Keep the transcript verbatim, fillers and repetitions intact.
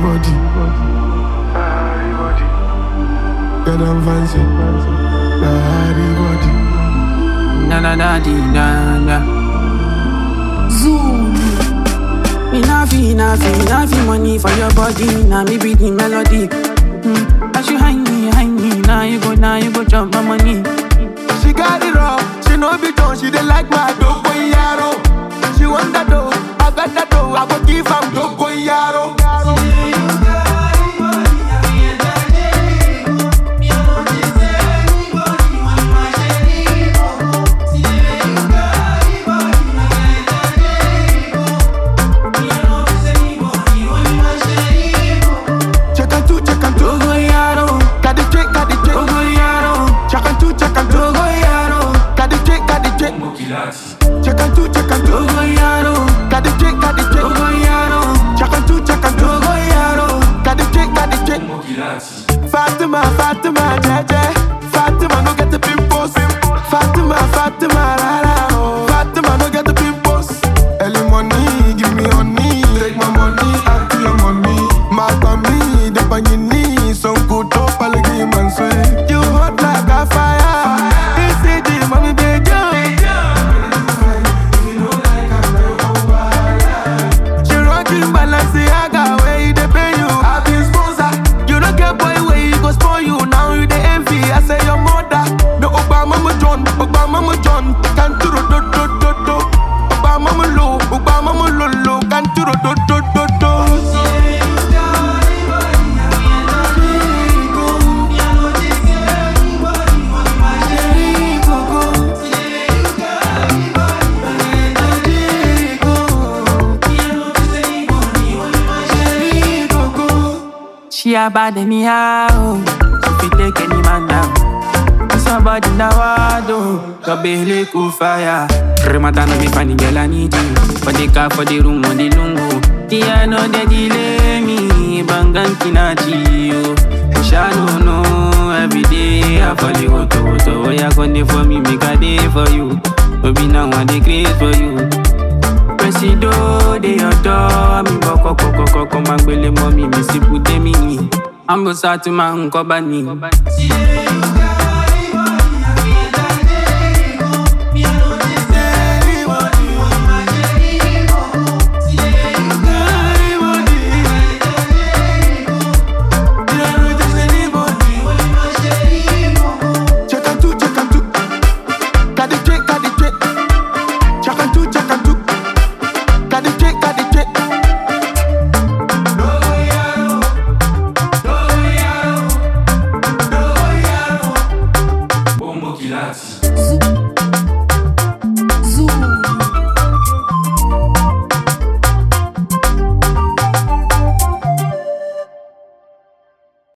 body. Get them fancy. Body body. Na na na di na na. Zoom. Me na fi na fi na fi money for your body. Na me be the melody. Mm. As you hang me, hang me. Now you go, now you go jump my money. She got it all. She know be done. She dey like my dope boy yaro. She want that dough. I got that dough. I go give am dope boy yaro. Check and two, check and two, go yaro. Got the check, got the check, go yaro. Check and two, check and two, go yaro. Got the check, got the check. Fatima, Fatima, Jaja. Fatima, no get the pimples. Fatima, Fatima, la la. Oh. Fatima, no get the pimples. Early money, give me honey. Take my money, add to your money. Mark me, the on your knees. So good, top, I'll give man sweet. You hot like a fire. This is the mommy, baby. Balenciaga, where you dey pay you? I been sponsor. You don't get boy where you go spoil you. Now you dey envy. I say your mother. No Obama mo John, Obama mo John. Can't do do do do do. Obama mo low, Obama mo low low. Can't do do do do do. She a bad anyhow. She fit take any man down. Somebody now I do. Your belly cool fire. Remata no be funny girl, I need you. For the car, for the room, on the lungo. Yeah, no they delay me. Bangan kinachi yo. Shadow no. Every day I fall you to to. Oh yeah, come for me, make a day for you. Baby now I dey create for you. Presido de your door, mi boko koko koko magbele mommy mi si pute mi. Ambo sa tu ma unko bani. Zoom.